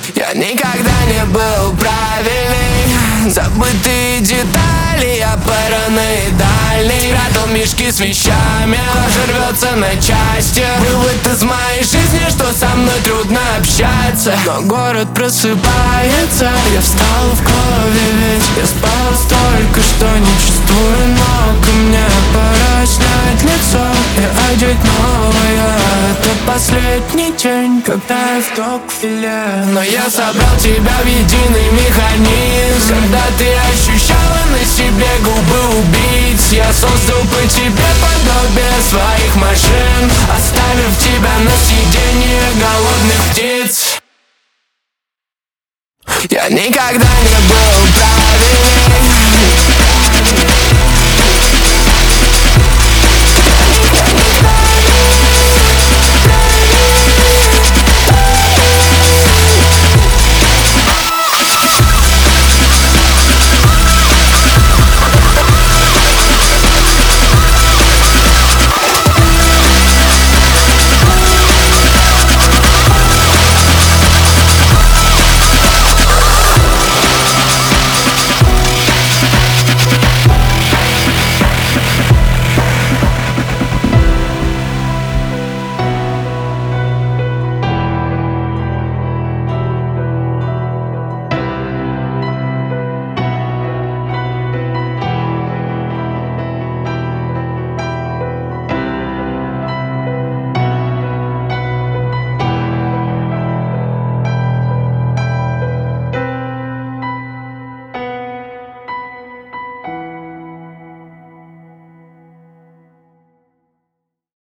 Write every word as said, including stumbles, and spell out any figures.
Я никогда не был правильный, забытые детали, опораны дальний. Спрятал мешки с вещами, кожа рвется на части. Вывод из моей жизни, что со мной трудно общаться. Но город просыпается, я встал в крови, ведь я спал столько, что не чувствую ног. И мне пора снять лицо и одеть новое. Это последний день, когда я в ток-филе. Но я собрал тебя в единый механизм. Когда ты ощущала на себе губы убийц, я создал по тебе подобие своих машин, оставив тебя на съедение голодных птиц. Я никогда не был прав.